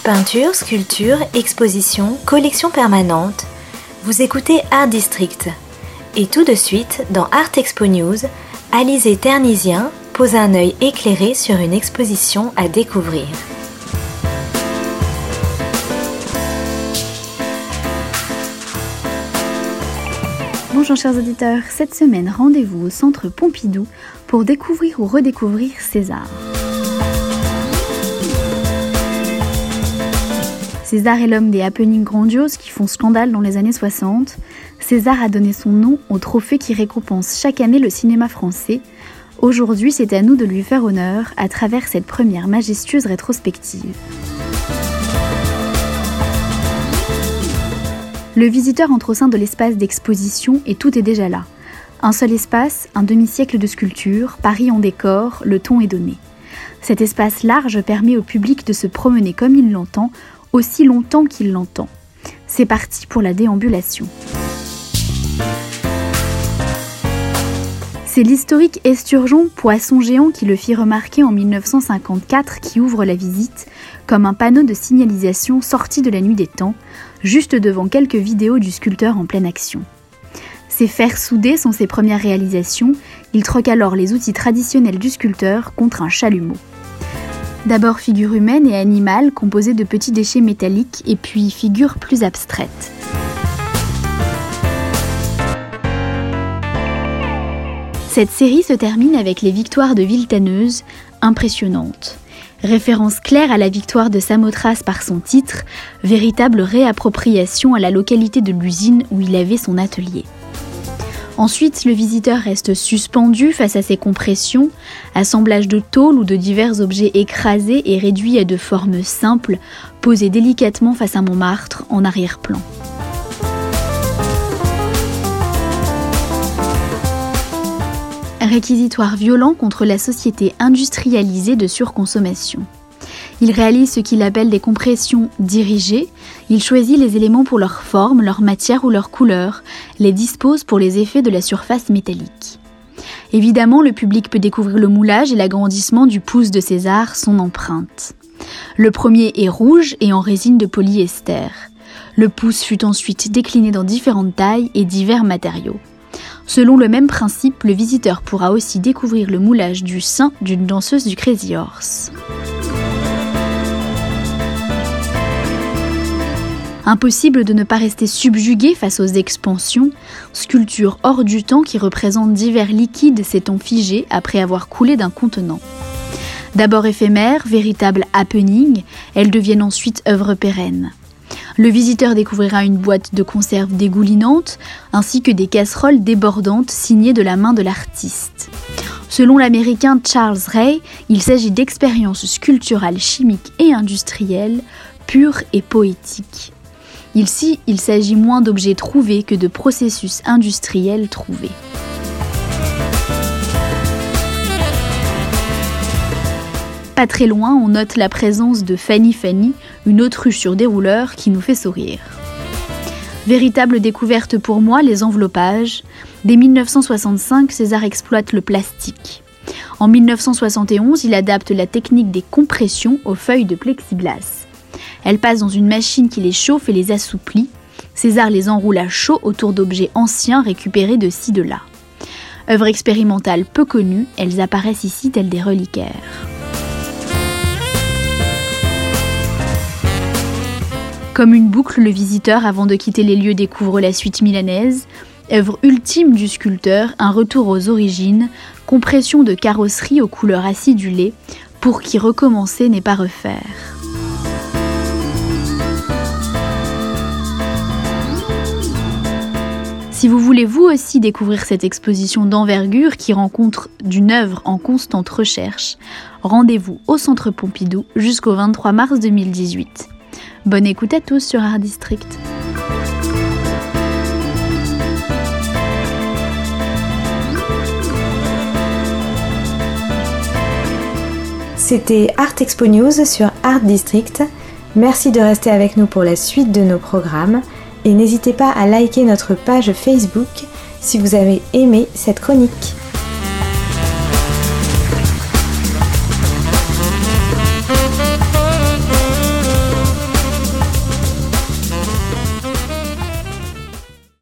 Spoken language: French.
Peinture, sculpture, exposition, collection permanente. Vous écoutez Art District. Et tout de suite, dans Art Expo News, Alizé Ternisien pose un œil éclairé sur une exposition à découvrir. Bonjour chers auditeurs, cette semaine rendez-vous au Centre Pompidou pour découvrir ou redécouvrir César. César est l'homme des happenings grandioses qui font scandale dans les années 60. César a donné son nom au trophée qui récompense chaque année le cinéma français. Aujourd'hui, c'est à nous de lui faire honneur à travers cette première majestueuse rétrospective. Le visiteur entre au sein de l'espace d'exposition et tout est déjà là. Un seul espace, un demi-siècle de sculpture, Paris en décor, le ton est donné. Cet espace large permet au public de se promener comme il l'entend, aussi longtemps qu'il l'entend. C'est parti pour la déambulation. C'est l'historique esturgeon, poisson géant qui le fit remarquer en 1954 qui ouvre la visite, comme un panneau de signalisation sorti de la nuit des temps, juste devant quelques vidéos du sculpteur en pleine action. Ces fers soudés sont ses premières réalisations, il troque alors les outils traditionnels du sculpteur contre un chalumeau. D'abord figure humaine et animale composée de petits déchets métalliques et puis figure plus abstraite. Cette série se termine avec les victoires de Villetaneuse, impressionnantes. Référence claire à la victoire de Samothrace par son titre, véritable réappropriation à la localité de l'usine où il avait son atelier. Ensuite, le visiteur reste suspendu face à ces compressions, assemblage de tôles ou de divers objets écrasés et réduits à de formes simples, posés délicatement face à Montmartre en arrière-plan. Réquisitoire violent contre la société industrialisée de surconsommation. Il réalise ce qu'il appelle des compressions dirigées. Il choisit les éléments pour leur forme, leur matière ou leur couleur, les dispose pour les effets de la surface métallique. Évidemment, le public peut découvrir le moulage et l'agrandissement du pouce de César, son empreinte. Le premier est rouge et en résine de polyester. Le pouce fut ensuite décliné dans différentes tailles et divers matériaux. Selon le même principe, le visiteur pourra aussi découvrir le moulage du sein d'une danseuse du Crazy Horse. Impossible de ne pas rester subjugué face aux expansions, sculptures hors du temps qui représentent divers liquides s'étant figés après avoir coulé d'un contenant. D'abord éphémères, véritables happenings, elles deviennent ensuite œuvres pérennes. Le visiteur découvrira une boîte de conserve dégoulinante, ainsi que des casseroles débordantes signées de la main de l'artiste. Selon l'américain Charles Ray, il s'agit d'expériences sculpturales, chimiques et industrielles, pures et poétiques. Ici, il s'agit moins d'objets trouvés que de processus industriels trouvés. Pas très loin, on note la présence de Fanny Fanny, une autruche sur dérouleur qui nous fait sourire. Véritable découverte pour moi, les enveloppages. Dès 1965, César exploite le plastique. En 1971, il adapte la technique des compressions aux feuilles de plexiglas. Elles passent dans une machine qui les chauffe et les assouplit. César les enroule à chaud autour d'objets anciens récupérés de ci de là. Œuvres expérimentales peu connues, elles apparaissent ici telles des reliquaires. Comme une boucle, le visiteur, avant de quitter les lieux, découvre la suite milanaise. Œuvre ultime du sculpteur, un retour aux origines, compression de carrosserie aux couleurs acidulées, pour qui recommencer n'est pas refaire. Si vous voulez vous aussi découvrir cette exposition d'envergure qui rencontre d'une œuvre en constante recherche, rendez-vous au Centre Pompidou jusqu'au 23 mars 2018. Bonne écoute à tous sur Art District. C'était Art Expo News sur Art District. Merci de rester avec nous pour la suite de nos programmes et n'hésitez pas à liker notre page Facebook si vous avez aimé cette chronique.